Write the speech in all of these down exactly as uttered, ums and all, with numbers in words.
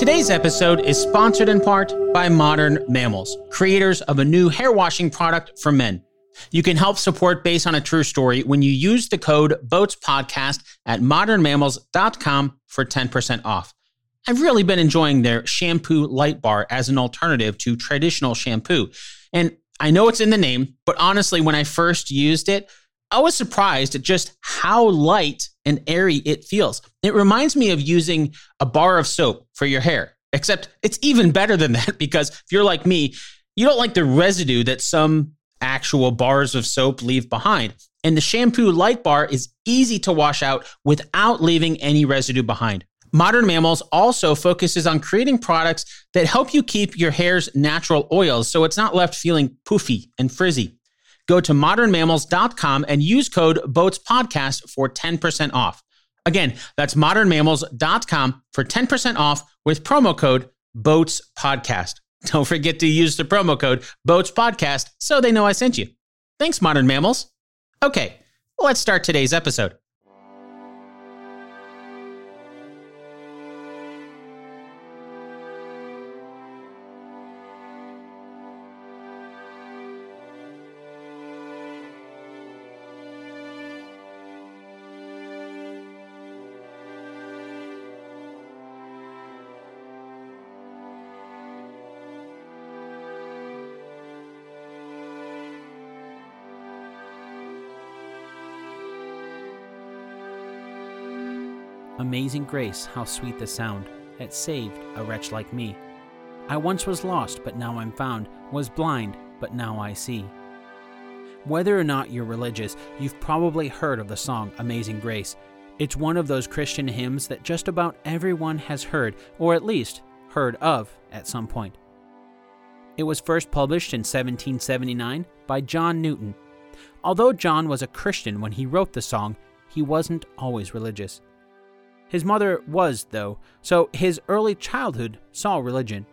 Today's episode is sponsored in part by Modern Mammals, creators of a new hair washing product for men. You can help support Based on a True Story when you use the code BOATSPODCAST at modern mammals dot com for ten percent off. I've really been enjoying their shampoo light bar as an alternative to traditional shampoo. And I know it's in the name, but honestly, when I first used it, I was surprised at just how light and airy it feels. It reminds me of using a bar of soap for your hair, except it's even better than that because if you're like me, you don't like the residue that some actual bars of soap leave behind. And the shampoo light bar is easy to wash out without leaving any residue behind. Modern Mammals also focuses on creating products that help you keep your hair's natural oils so it's not left feeling poofy and frizzy. Go to modern mammals dot com and use code BOATSPODCAST for ten percent off. Again, that's modern mammals dot com for ten percent off with promo code BOATSPODCAST. Don't forget to use the promo code BOATSPODCAST so they know I sent you. Thanks, Modern Mammals. Okay, let's start today's episode. Amazing grace, how sweet the sound that saved a wretch like me. I once was lost, but now I'm found, was blind, but now I see. Whether or not you're religious, you've probably heard of the song Amazing Grace. It's one of those Christian hymns that just about everyone has heard, or at least heard of at some point. It was first published in seventeen seventy-nine by John Newton. Although John was a Christian when he wrote the song, he wasn't always religious. His mother was, though, so his early childhood saw religion.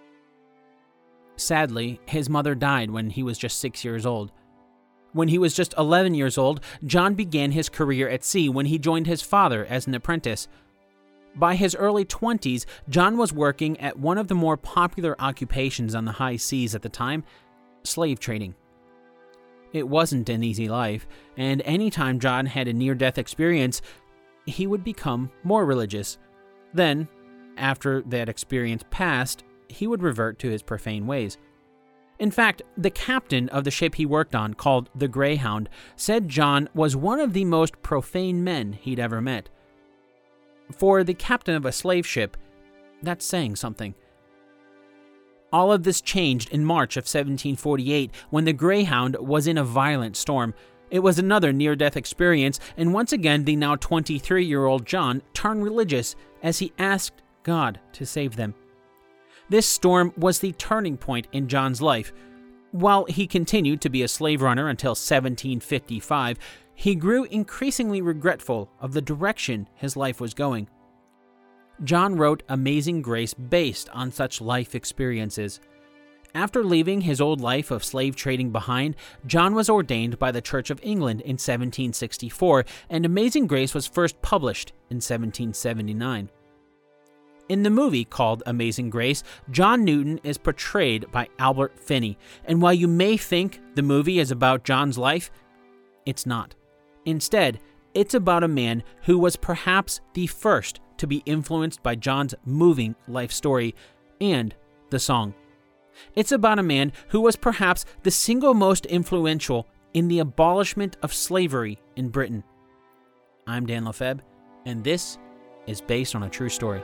Sadly, his mother died when he was just six years old. When he was just eleven years old, John began his career at sea when he joined his father as an apprentice. By his early twenties, John was working at one of the more popular occupations on the high seas at the time, slave trading. It wasn't an easy life, and anytime John had a near-death experience, he would become more religious. Then, after that experience passed, he would revert to his profane ways. In fact, the captain of the ship he worked on, called the Greyhound, said John was one of the most profane men he'd ever met. For the captain of a slave ship, that's saying something. All of this changed in March of seventeen forty-eight when the Greyhound was in a violent storm. It was another near-death experience, and once again the now twenty-three-year-old John turned religious as he asked God to save them. This storm was the turning point in John's life. While he continued to be a slave runner until seventeen fifty-five, he grew increasingly regretful of the direction his life was going. John wrote Amazing Grace based on such life experiences. After leaving his old life of slave trading behind, John was ordained by the Church of England in seventeen sixty-four, and Amazing Grace was first published in seventeen seventy-nine. In the movie called Amazing Grace, John Newton is portrayed by Albert Finney, and while you may think the movie is about John's life, it's not. Instead, it's about a man who was perhaps the first to be influenced by John's moving life story and the song. It's about a man who was perhaps the single most influential in the abolishment of slavery in Britain. I'm Dan Lefebvre, and this is Based on a True Story.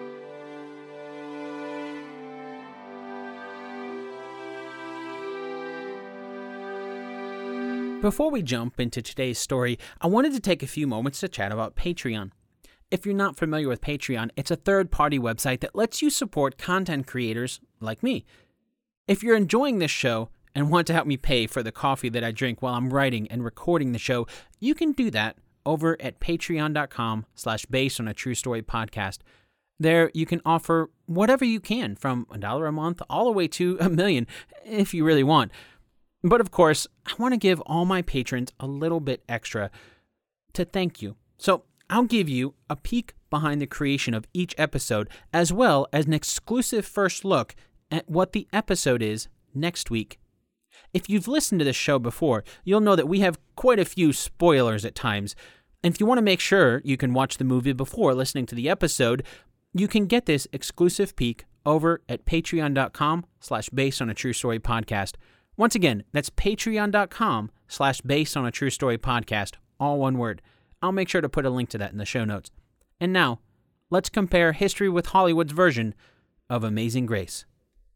Before we jump into today's story, I wanted to take a few moments to chat about Patreon. If you're not familiar with Patreon, it's a third-party website that lets you support content creators like me. If you're enjoying this show and want to help me pay for the coffee that I drink while I'm writing and recording the show, you can do that over at patreon.com slash based on a true story podcast. There you can offer whatever you can, from a dollar a month all the way to a million if you really want. But of course, I want to give all my patrons a little bit extra to thank you. So I'll give you a peek behind the creation of each episode, as well as an exclusive first look at what the episode is next week. If you've listened to this show before, you'll know that we have quite a few spoilers at times. And if you want to make sure you can watch the movie before listening to the episode, you can get this exclusive peek over at patreon.com slash based on a true story podcast. Once again, that's patreon.com slash based on a true story podcast, all one word. I'll make sure to put a link to that in the show notes. And now, let's compare history with Hollywood's version of Amazing Grace.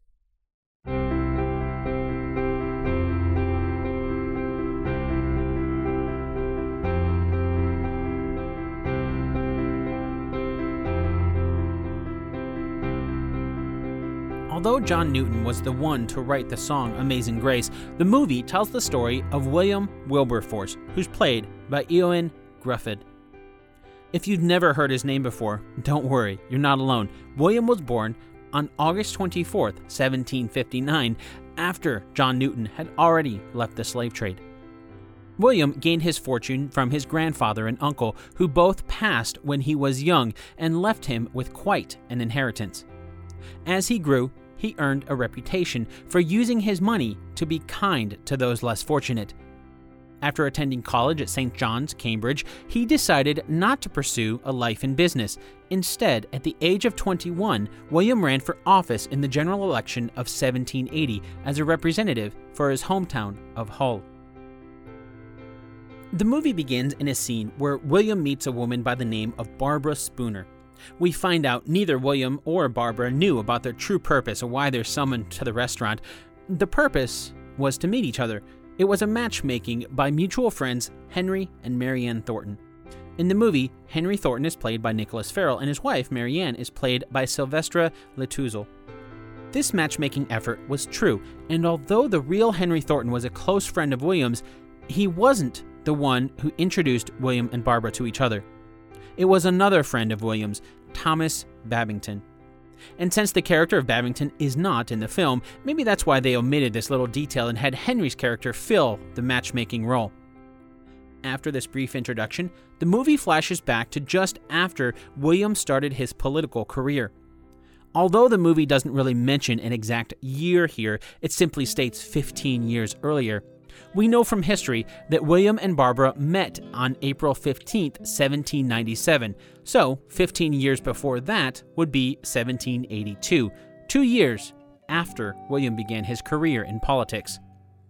Although John Newton was the one to write the song Amazing Grace, the movie tells the story of William Wilberforce, who's played by Ioan Gruffudd. If you've never heard his name before, don't worry, you're not alone. William was born on August twenty-fourth, seventeen fifty-nine, after John Newton had already left the slave trade. William gained his fortune from his grandfather and uncle, who both passed when he was young and left him with quite an inheritance. As he grew, he earned a reputation for using his money to be kind to those less fortunate. After attending college at Saint John's, Cambridge, he decided not to pursue a life in business. Instead, at the age of twenty-one, William ran for office in the general election of seventeen eighty as a representative for his hometown of Hull. The movie begins in a scene where William meets a woman by the name of Barbara Spooner. We find out neither William or Barbara knew about their true purpose or why they're summoned to the restaurant. The purpose was to meet each other. It was a matchmaking by mutual friends Henry and Marianne Thornton. In the movie, Henry Thornton is played by Nicholas Farrell, and his wife, Marianne, is played by Sylvestre Letouzle. This matchmaking effort was true, and although the real Henry Thornton was a close friend of William's, he wasn't the one who introduced William and Barbara to each other. It was another friend of William's, Thomas Babington. And since the character of Babington is not in the film, maybe that's why they omitted this little detail and had Henry's character fill the matchmaking role. After this brief introduction, the movie flashes back to just after William started his political career. Although the movie doesn't really mention an exact year here, it simply states fifteen years earlier. We know from history that William and Barbara met on April fifteenth, seventeen ninety-seven, so fifteen years before that would be seventeen eighty-two, two years after William began his career in politics.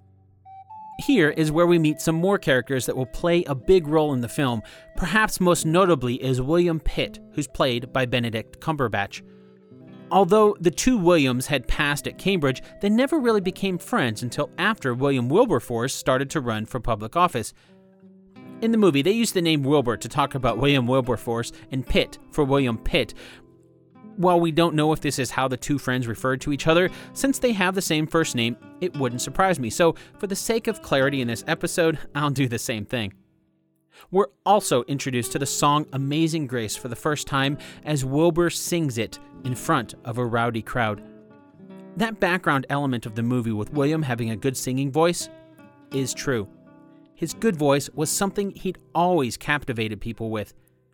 Here is where we meet some more characters that will play a big role in the film. Perhaps most notably is William Pitt, who's played by Benedict Cumberbatch. Although the two Williams had passed at Cambridge, they never really became friends until after William Wilberforce started to run for public office. In the movie, they used the name Wilbur to talk about William Wilberforce and Pitt for William Pitt. While we don't know if this is how the two friends referred to each other, since they have the same first name, it wouldn't surprise me. So, for the sake of clarity in this episode, I'll do the same thing. We're also introduced to the song Amazing Grace for the first time as Wilbur sings it in front of a rowdy crowd. That background element of the movie with William having a good singing voice is true. His good voice was something he'd always captivated people with.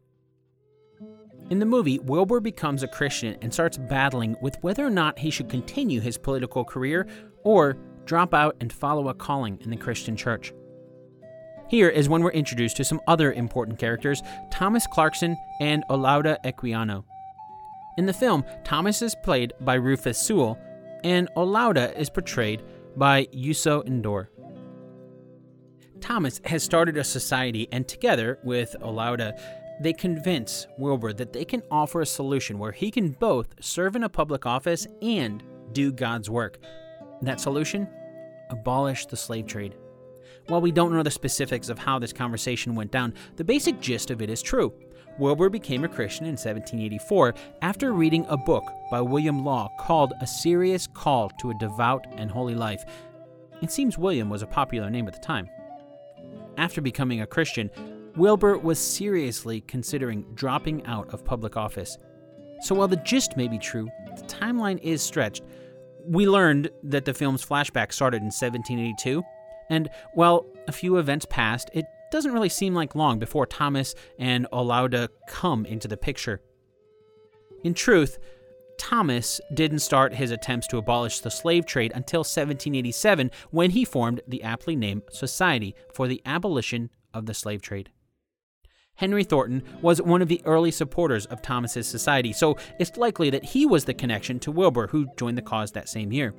In the movie, Wilbur becomes a Christian and starts battling with whether or not he should continue his political career or drop out and follow a calling in the Christian church. Here is when we're introduced to some other important characters, Thomas Clarkson and Olaudah Equiano. In the film, Thomas is played by Rufus Sewell, and Olaudah is portrayed by Youssou N'Dour. Thomas has started a society, and together with Olaudah, they convince Wilbur that they can offer a solution where he can both serve in a public office and do God's work. That solution? Abolish the slave trade. While we don't know the specifics of how this conversation went down, the basic gist of it is true. Wilbur became a Christian in seventeen eighty-four after reading a book by William Law called A Serious Call to a Devout and Holy Life. It seems William was a popular name at the time. After becoming a Christian, Wilbur was seriously considering dropping out of public office. So while the gist may be true, the timeline is stretched. We learned that the film's flashback started in seventeen eighty-two, and while a few events passed, it doesn't really seem like long before Thomas and Olaudah come into the picture. In truth, Thomas didn't start his attempts to abolish the slave trade until seventeen eighty-seven, when he formed the aptly named Society for the Abolition of the Slave Trade. Henry Thornton was one of the early supporters of Thomas's society, so it's likely that he was the connection to Wilbur, who joined the cause that same year.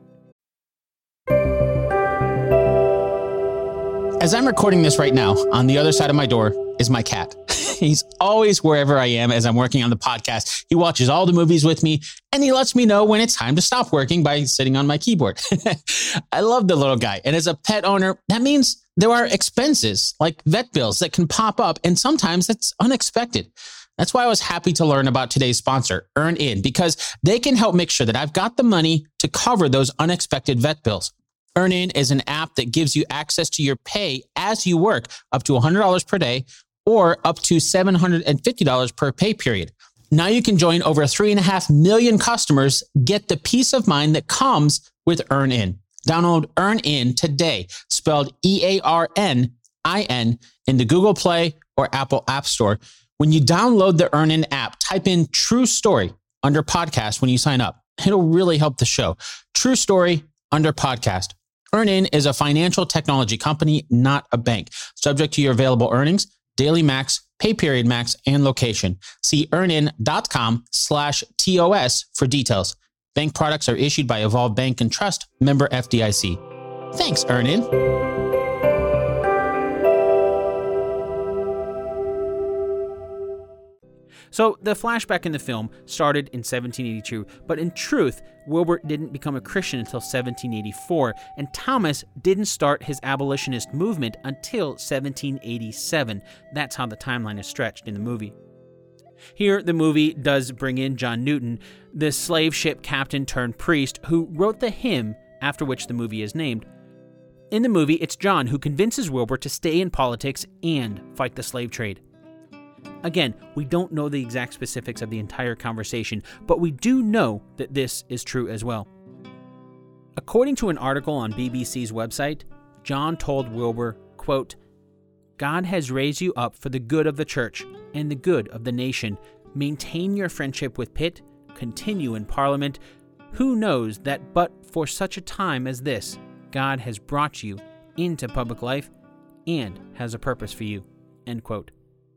As I'm recording this right now, on the other side of my door is my cat. He's always wherever I am as I'm working on the podcast. He watches all the movies with me, and he lets me know when it's time to stop working by sitting on my keyboard. I love the little guy. And as a pet owner, that means there are expenses like vet bills that can pop up, and sometimes it's unexpected. That's why I was happy to learn about today's sponsor, EarnIn, because they can help make sure that I've got the money to cover those unexpected vet bills. EarnIn is an app that gives you access to your pay as you work, up to one hundred dollars per day or up to seven hundred fifty dollars per pay period. Now you can join over three and a half million customers, get the peace of mind that comes with EarnIn. Download EarnIn today, spelled E A R N I N, in the Google Play or Apple App Store. When you download the EarnIn app, type in True Story under podcast when you sign up. It'll really help the show. True Story under podcast. EarnIn is a financial technology company, not a bank. Subject to your available earnings, daily max, pay period max, and location. See earnin.com slash TOS for details. Bank products are issued by Evolve Bank and Trust, member F D I C. Thanks, EarnIn. So the flashback in the film started in seventeen eighty-two, but in truth, Wilbur didn't become a Christian until seventeen eighty-four, and Thomas didn't start his abolitionist movement until seventeen eighty-seven. That's how the timeline is stretched in the movie. Here, the movie does bring in John Newton, the slave ship captain turned priest who wrote the hymn after which the movie is named. In the movie, it's John who convinces Wilbur to stay in politics and fight the slave trade. Again, we don't know the exact specifics of the entire conversation, but we do know that this is true as well. According to an article on B B C's website, John told Wilbur, quote, "God has raised you up for the good of the church and the good of the nation. Maintain your friendship with Pitt, continue in Parliament. Who knows that but for such a time as this, God has brought you into public life and has a purpose for you." End quote.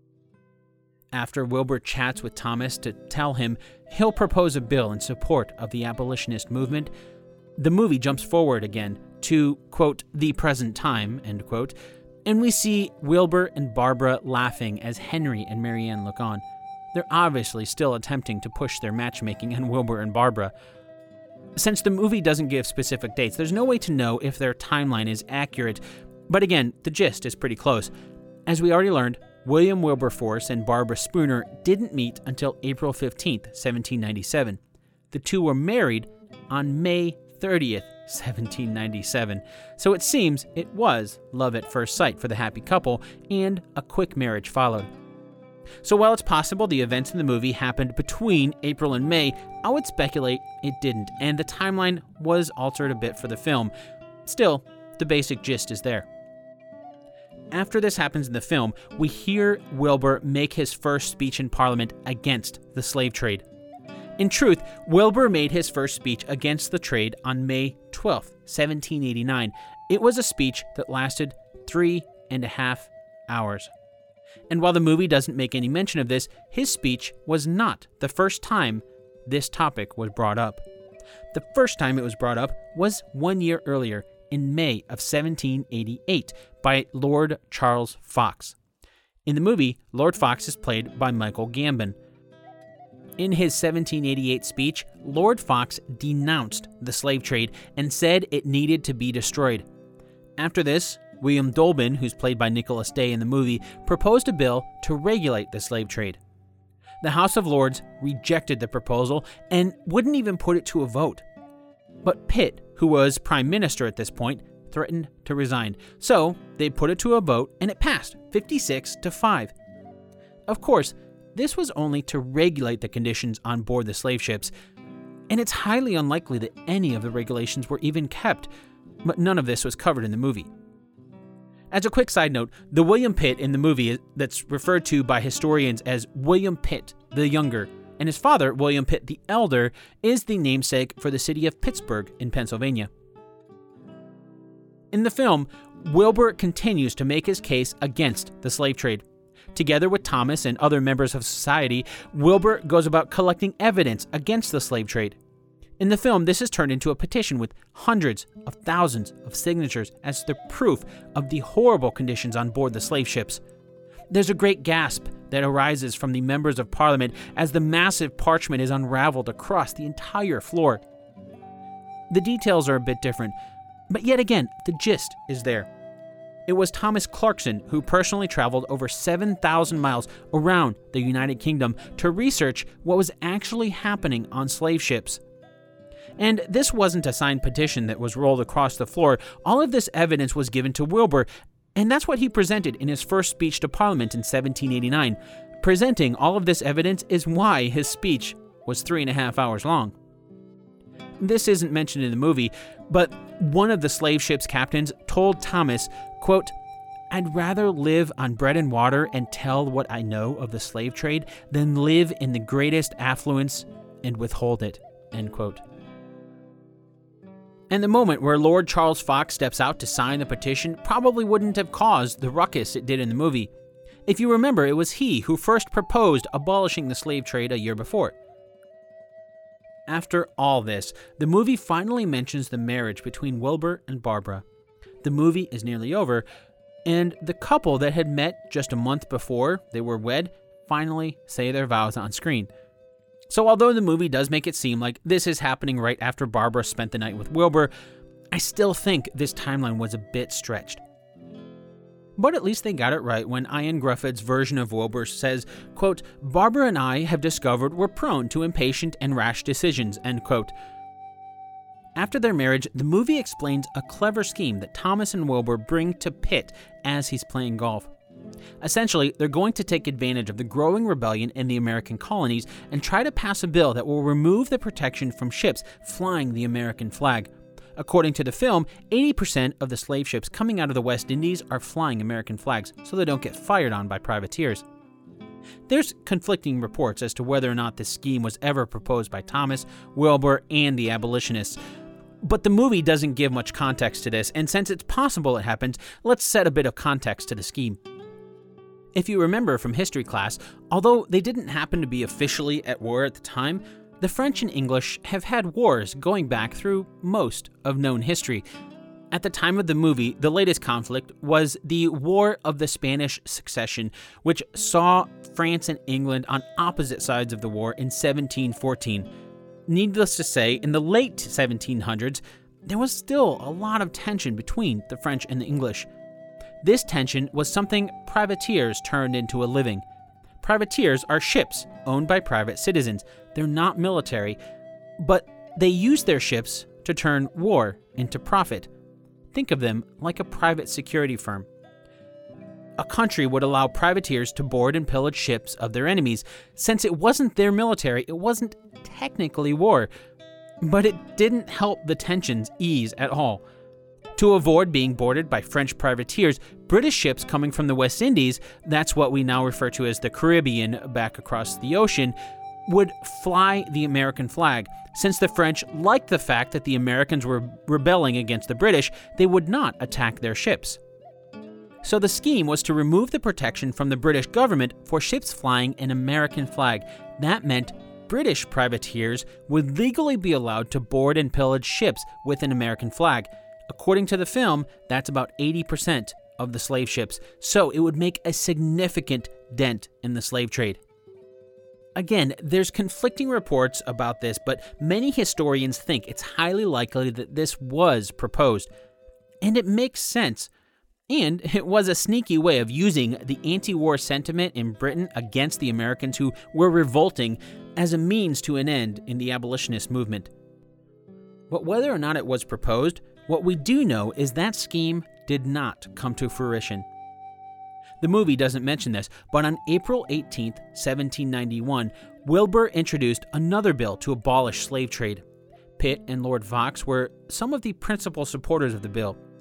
After Wilbur chats with Thomas to tell him he'll propose a bill in support of the abolitionist movement, the movie jumps forward again to, quote, the present time, end quote, and we see Wilbur and Barbara laughing as Henry and Marianne look on. They're obviously still attempting to push their matchmaking on Wilbur and Barbara. Since the movie doesn't give specific dates, there's no way to know if their timeline is accurate, but again, the gist is pretty close. As we already learned, William Wilberforce and Barbara Spooner didn't meet until April fifteenth, seventeen ninety-seven. The two were married on May thirtieth, seventeen ninety-seven, so it seems it was love at first sight for the happy couple, and a quick marriage followed. So while it's possible the events in the movie happened between April and May, I would speculate it didn't, and the timeline was altered a bit for the film. Still, the basic gist is there. After this happens in the film, we hear Wilbur make his first speech in Parliament against the slave trade. In truth, Wilbur made his first speech against the trade on May twelfth, seventeen eighty-nine. It was a speech that lasted three and a half hours. And while the movie doesn't make any mention of this, his speech was not the first time this topic was brought up. The first time it was brought up was one year earlier, in May of seventeen eighty-eight, by Lord Charles Fox. In the movie, Lord Fox is played by Michael Gambon. In his seventeen eighty-eight speech, Lord Fox denounced the slave trade and said it needed to be destroyed. After this, William Dolben, who's played by Nicholas Day in the movie, proposed a bill to regulate the slave trade. The House of Lords rejected the proposal and wouldn't even put it to a vote. But Pitt, who was prime minister at this point, threatened to resign. So they put it to a vote and it passed, fifty-six to five. Of course, this was only to regulate the conditions on board the slave ships, and it's highly unlikely that any of the regulations were even kept, but none of this was covered in the movie. As a quick side note, the William Pitt in the movie that's referred to by historians as William Pitt the Younger, and his father, William Pitt the Elder, is the namesake for the city of Pittsburgh in Pennsylvania. In the film, Wilbur continues to make his case against the slave trade. Together with Thomas and other members of society, Wilbur goes about collecting evidence against the slave trade. In the film, this is turned into a petition with hundreds of thousands of signatures as the proof of the horrible conditions on board the slave ships. There's a great gasp that arises from the members of Parliament as the massive parchment is unraveled across the entire floor. The details are a bit different, but yet again, the gist is there. It was Thomas Clarkson who personally traveled over seven thousand miles around the United Kingdom to research what was actually happening on slave ships. And this wasn't a signed petition that was rolled across the floor. All of this evidence was given to Wilbur, and that's what he presented in his first speech to Parliament in seventeen eighty-nine. Presenting all of this evidence is why his speech was three and a half hours long. This isn't mentioned in the movie, but one of the slave ship's captains told Thomas, quote, "I'd rather live on bread and water and tell what I know of the slave trade than live in the greatest affluence and withhold it," end quote. And the moment where Lord Charles Fox steps out to sign the petition probably wouldn't have caused the ruckus it did in the movie. If you remember, it was he who first proposed abolishing the slave trade a year before. After all this, the movie finally mentions the marriage between Wilbur and Barbara. The movie is nearly over, and the couple that had met just a month before they were wed finally say their vows on screen. So although the movie does make it seem like this is happening right after Barbara spent the night with Wilbur, I still think this timeline was a bit stretched. But at least they got it right when Ian Grufford's version of Wilbur says, quote, "Barbara and I have discovered we're prone to impatient and rash decisions," end quote. After their marriage, the movie explains a clever scheme that Thomas and Wilbur bring to Pitt as he's playing golf. Essentially, they're going to take advantage of the growing rebellion in the American colonies and try to pass a bill that will remove the protection from ships flying the American flag. According to the film, eighty percent of the slave ships coming out of the West Indies are flying American flags, so they don't get fired on by privateers. There's conflicting reports as to whether or not this scheme was ever proposed by Thomas, Wilbur, and the abolitionists. But the movie doesn't give much context to this, and since it's possible it happened, let's set a bit of context to the scheme. If you remember from history class, although they didn't happen to be officially at war at the time, the French and English have had wars going back through most of known history. At the time of the movie, the latest conflict was the War of the Spanish Succession, which saw France and England on opposite sides of the war in seventeen fourteen. Needless to say, in the late seventeen hundreds, there was still a lot of tension between the French and the English. This tension was something privateers turned into a living. Privateers are ships owned by private citizens. They're not military, but they use their ships to turn war into profit. Think of them like a private security firm. A country would allow privateers to board and pillage ships of their enemies. Since it wasn't their military, it wasn't technically war, but it didn't help the tensions ease at all. To avoid being boarded by French privateers, British ships coming from the West Indies, that's what we now refer to as the Caribbean back across the ocean, would fly the American flag. Since the French liked the fact that the Americans were rebelling against the British, they would not attack their ships. So the scheme was to remove the protection from the British government for ships flying an American flag. That meant British privateers would legally be allowed to board and pillage ships with an American flag. According to the film, that's about eighty percent of the slave ships, so it would make a significant dent in the slave trade. Again, there's conflicting reports about this, but many historians think it's highly likely that this was proposed. And it makes sense. And it was a sneaky way of using the anti-war sentiment in Britain against the Americans who were revolting as a means to an end in the abolitionist movement. But whether or not it was proposed, what we do know is that scheme did not come to fruition. The movie doesn't mention this, but on April eighteenth, seventeen ninety-one, Wilbur introduced another bill to abolish slave trade. Pitt and Lord Fox were some of the principal supporters of the bill.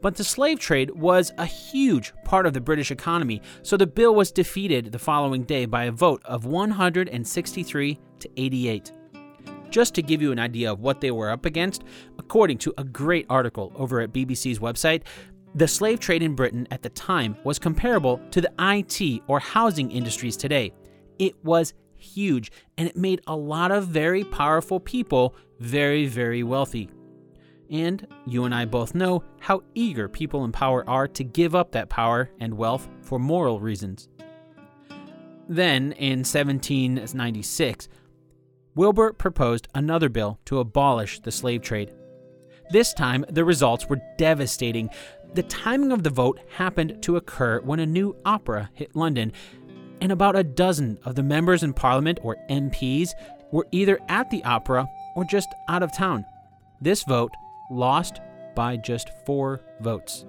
But the slave trade was a huge part of the British economy, so the bill was defeated the following day by a vote of one hundred sixty-three to eighty-eight. Just to give you an idea of what they were up against, according to a great article over at B B C's website, the slave trade in Britain at the time was comparable to the I T or housing industries today. It was huge, and it made a lot of very powerful people very, very wealthy. And you and I both know how eager people in power are to give up that power and wealth for moral reasons. Then, in seventeen ninety-six, Wilbur proposed another bill to abolish the slave trade. This time, the results were devastating. The timing of the vote happened to occur when a new opera hit London, and about a dozen of the members in Parliament, or M Ps, were either at the opera or just out of town. This vote lost by just four votes.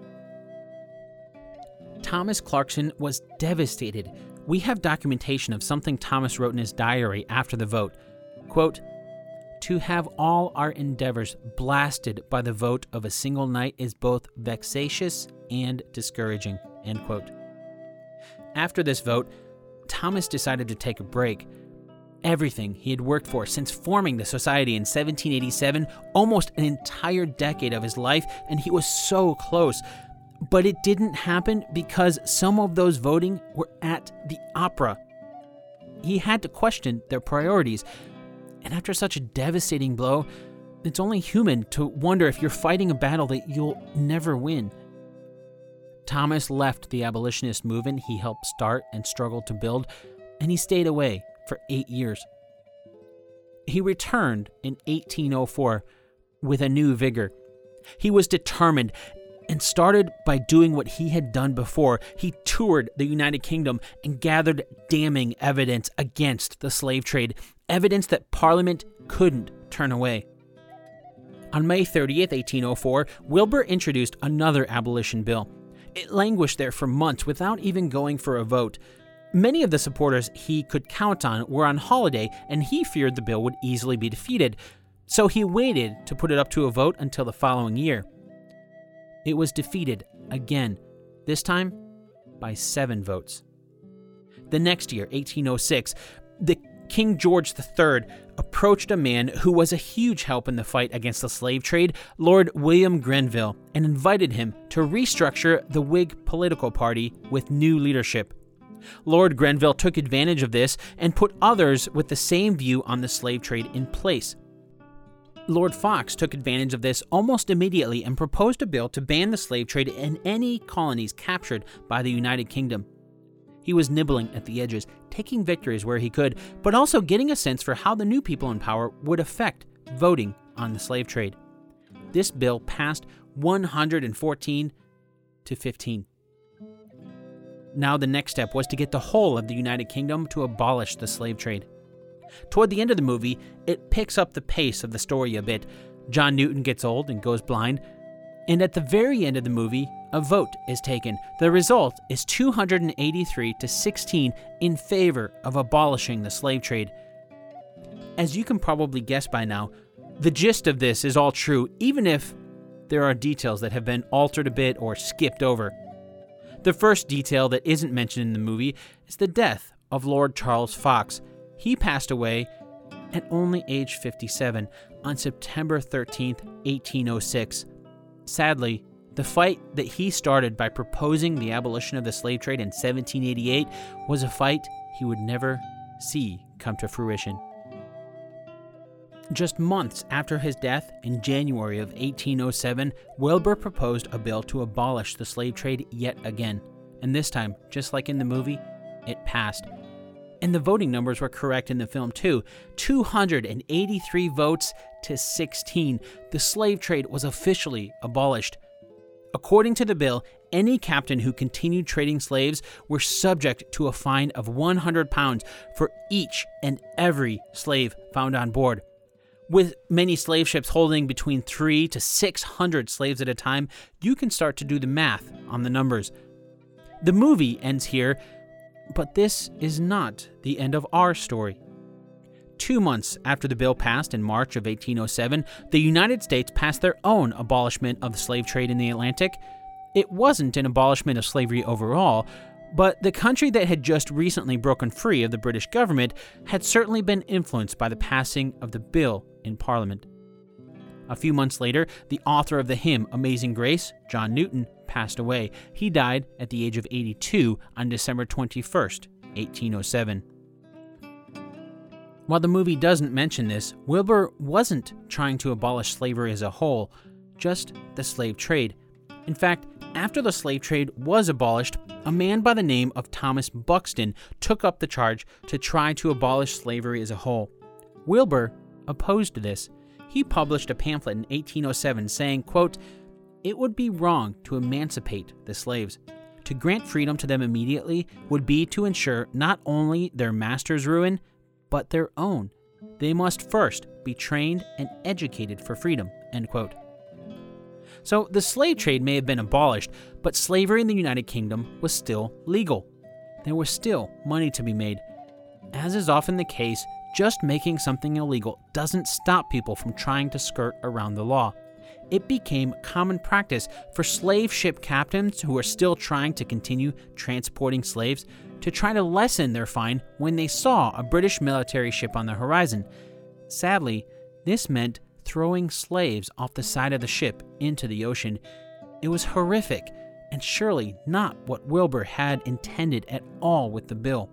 Thomas Clarkson was devastated. We have documentation of something Thomas wrote in his diary after the vote. Quote, "To have all our endeavors blasted by the vote of a single night is both vexatious and discouraging." End quote. After this vote, Thomas decided to take a break. Everything he had worked for since forming the society in seventeen eighty-seven, almost an entire decade of his life, and he was so close. But it didn't happen because some of those voting were at the opera. He had to question their priorities. And after such a devastating blow, it's only human to wonder if you're fighting a battle that you'll never win. Thomas left the abolitionist movement he helped start and struggled to build, and he stayed away for eight years. He returned in eighteen oh four with a new vigor. He was determined and started by doing what he had done before. He toured the United Kingdom and gathered damning evidence against the slave trade, evidence that Parliament couldn't turn away. On May thirtieth, eighteen oh four, Wilbur introduced another abolition bill. It languished there for months without even going for a vote. Many of the supporters he could count on were on holiday, and he feared the bill would easily be defeated, so he waited to put it up to a vote until the following year. It was defeated again, this time by seven votes. The next year, eighteen oh six, the King George the Third approached a man who was a huge help in the fight against the slave trade, Lord William Grenville, and invited him to restructure the Whig political party with new leadership. Lord Grenville took advantage of this and put others with the same view on the slave trade in place. Lord Fox took advantage of this almost immediately and proposed a bill to ban the slave trade in any colonies captured by the United Kingdom. He was nibbling at the edges, taking victories where he could, but also getting a sense for how the new people in power would affect voting on the slave trade. This bill passed one hundred fourteen to fifteen. Now the next step was to get the whole of the United Kingdom to abolish the slave trade. Toward the end of the movie, it picks up the pace of the story a bit. John Newton gets old and goes blind, and at the very end of the movie, a vote is taken. The result is two hundred eighty-three to sixteen in favor of abolishing the slave trade. As you can probably guess by now, the gist of this is all true, even if there are details that have been altered a bit or skipped over. The first detail that isn't mentioned in the movie is the death of Lord Charles Fox. He passed away at only age fifty-seven on September thirteenth, eighteen oh six. Sadly, the fight that he started by proposing the abolition of the slave trade in seventeen eighty-eight was a fight he would never see come to fruition. Just months after his death, in January of eighteen oh seven, Wilbur proposed a bill to abolish the slave trade yet again. And this time, just like in the movie, it passed. And the voting numbers were correct in the film too. two hundred eighty-three votes to sixteen. The slave trade was officially abolished. According to the bill, any captain who continued trading slaves were subject to a fine of one hundred pounds for each and every slave found on board. With many slave ships holding between three to six hundred slaves at a time, you can start to do the math on the numbers. The movie ends here, but this is not the end of our story. Two months after the bill passed in March of eighteen oh seven, the United States passed their own abolishment of the slave trade in the Atlantic. It wasn't an abolishment of slavery overall, but the country that had just recently broken free of the British government had certainly been influenced by the passing of the bill in Parliament. A few months later, the author of the hymn Amazing Grace, John Newton, passed away. He died at the age of eighty-two on December twenty-first, eighteen oh seven. While the movie doesn't mention this, Wilbur wasn't trying to abolish slavery as a whole, just the slave trade. In fact, after the slave trade was abolished, a man by the name of Thomas Buxton took up the charge to try to abolish slavery as a whole. Wilbur opposed this. He published a pamphlet in eighteen oh seven saying, quote, "It would be wrong to emancipate the slaves. To grant freedom to them immediately would be to ensure not only their master's ruin, but their own. They must first be trained and educated for freedom," end quote. So the slave trade may have been abolished, but slavery in the United Kingdom was still legal. There was still money to be made. As is often the case, just making something illegal doesn't stop people from trying to skirt around the law. It became common practice for slave ship captains who were still trying to continue transporting slaves to try to lessen their fine when they saw a British military ship on the horizon. Sadly, this meant throwing slaves off the side of the ship into the ocean. It was horrific, and surely not what Wilbur had intended at all with the bill.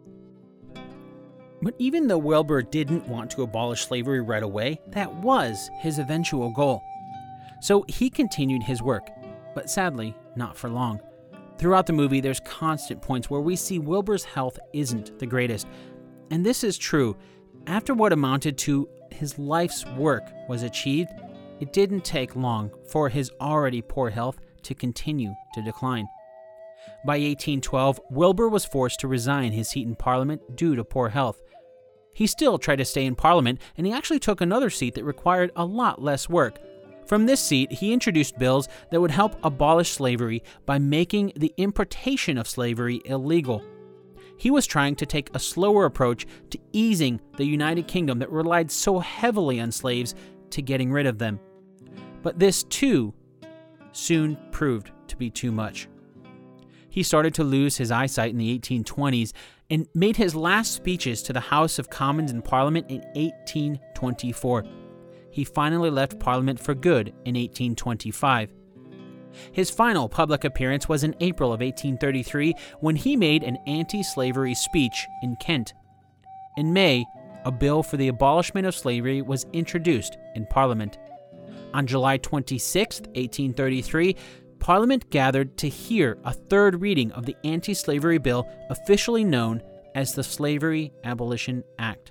But even though Wilbur didn't want to abolish slavery right away, that was his eventual goal. So he continued his work, but sadly, not for long. Throughout the movie, there's constant points where we see Wilbur's health isn't the greatest. And this is true. After what amounted to his life's work was achieved, it didn't take long for his already poor health to continue to decline. By eighteen twelve, Wilbur was forced to resign his seat in Parliament due to poor health. He still tried to stay in Parliament, and he actually took another seat that required a lot less work. From this seat, he introduced bills that would help abolish slavery by making the importation of slavery illegal. He was trying to take a slower approach to easing the United Kingdom that relied so heavily on slaves to getting rid of them. But this, too, soon proved to be too much. He started to lose his eyesight in the eighteen twenties and made his last speeches to the House of Commons in Parliament in eighteen twenty-four. He finally left Parliament for good in eighteen twenty-five. His final public appearance was in April of eighteen thirty-three when he made an anti-slavery speech in Kent. In May, a bill for the abolishment of slavery was introduced in Parliament. On July twenty-sixth, eighteen thirty-three, Parliament gathered to hear a third reading of the anti-slavery bill officially known as the Slavery Abolition Act.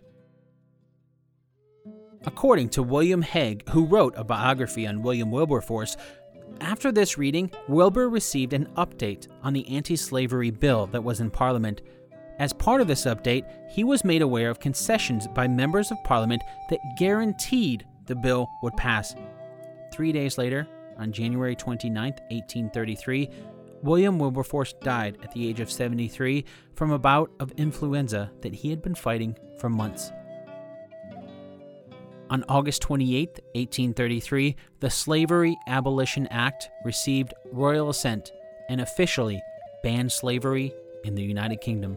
According to William Hague, who wrote a biography on William Wilberforce, after this reading, Wilbur received an update on the anti-slavery bill that was in Parliament. As part of this update, he was made aware of concessions by members of Parliament that guaranteed the bill would pass. Three days later, on January twenty-ninth, eighteen thirty-three, William Wilberforce died at the age of seventy-three from a bout of influenza that he had been fighting for months. On August twenty-eighth, eighteen thirty-three, the Slavery Abolition Act received royal assent and officially banned slavery in the United Kingdom.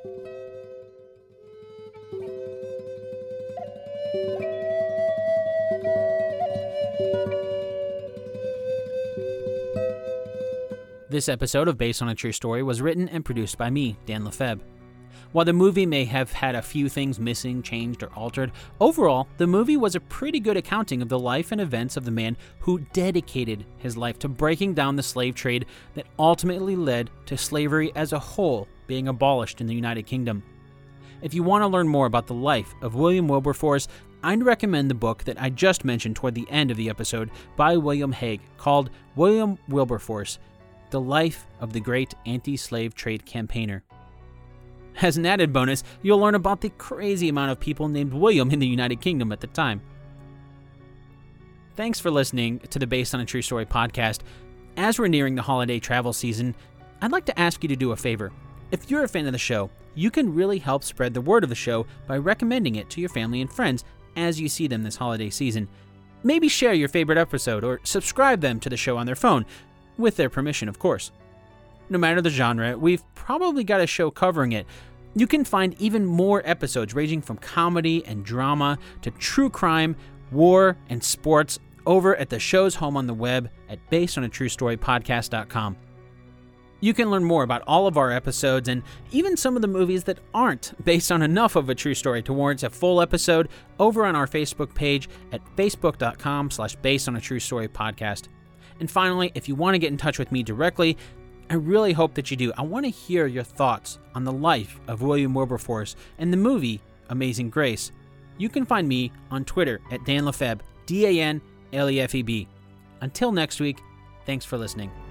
This episode of Based on a True Story was written and produced by me, Dan Lefebvre. While the movie may have had a few things missing, changed, or altered, overall, the movie was a pretty good accounting of the life and events of the man who dedicated his life to breaking down the slave trade that ultimately led to slavery as a whole being abolished in the United Kingdom. If you want to learn more about the life of William Wilberforce, I'd recommend the book that I just mentioned toward the end of the episode by William Hague called William Wilberforce, The Life of the Great Anti-Slave Trade Campaigner. As an added bonus, you'll learn about the crazy amount of people named William in the United Kingdom at the time. Thanks for listening to the Based on a True Story podcast. As we're nearing the holiday travel season, I'd like to ask you to do a favor. If you're a fan of the show, you can really help spread the word of the show by recommending it to your family and friends as you see them this holiday season. Maybe share your favorite episode or subscribe them to the show on their phone. with their permission, of course. No matter the genre, we've probably got a show covering it. You can find even more episodes ranging from comedy and drama to true crime, war, and sports over at the show's home on the web at based on a true story podcast dot com. You can learn more about all of our episodes and even some of the movies that aren't based on enough of a true story to warrant a full episode over on our Facebook page at facebook dot com slash based on a true story podcast. And finally, if you want to get in touch with me directly, I really hope that you do. I want to hear your thoughts on the life of William Wilberforce and the movie Amazing Grace. You can find me on Twitter at Dan Lefebvre, D A N L E F E B. Until next week, thanks for listening.